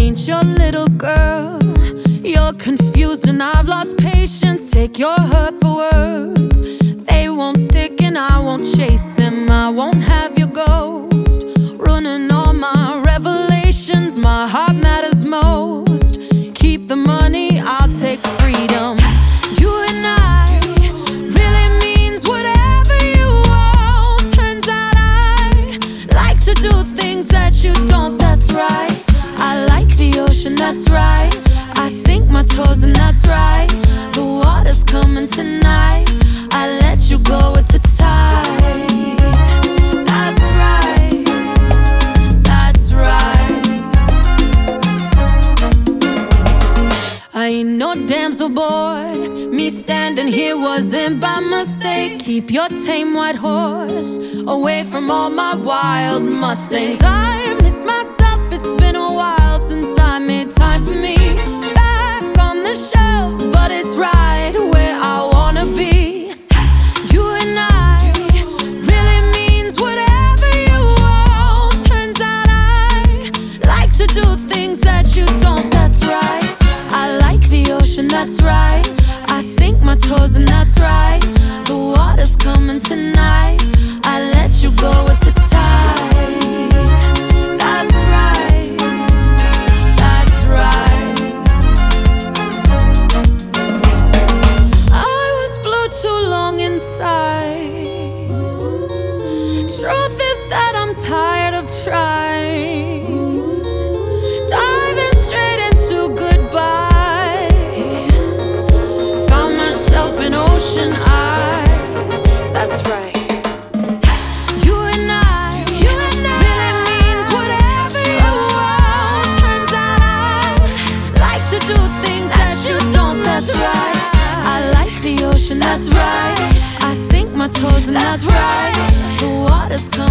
ain't your little girl. You're confused and I've lost patience. Take your hurt for words. They won't stick and I won't chase them. I won't have your ghost running all my revelations. My heart matters most. Keep the money, I'll take freedom. You and I really means whatever you want. Turns out I like to do things that you don't, that's right. I like the ocean, that's right. I sink my toes and that's right. The water's coming tonight. I let you go with the tide. That's right, that's right. I ain't no damsel boy. Me standing here wasn't by mistake. Keep your tame white horse away from all my wild Mustangs. I miss myself, it's been a while since I made time for me. Back on the shelf, but it's right where I wanna be. You and I really means whatever you want. Turns out I like to do things that you don't, that's right. I like the ocean, that's right. I sink my toes and that's right. The water's coming tonight. I let you go with the tide. That's right, that's right. I was blue too long inside. Truth is that I'm tired of trying. Diving straight into goodbye. Found myself in ocean eyes. That's right. You and I really means whatever you want. Turns out I like to do things that you don't, that's right. I like the ocean, that's right. I sink my toes and that's right. The water's coming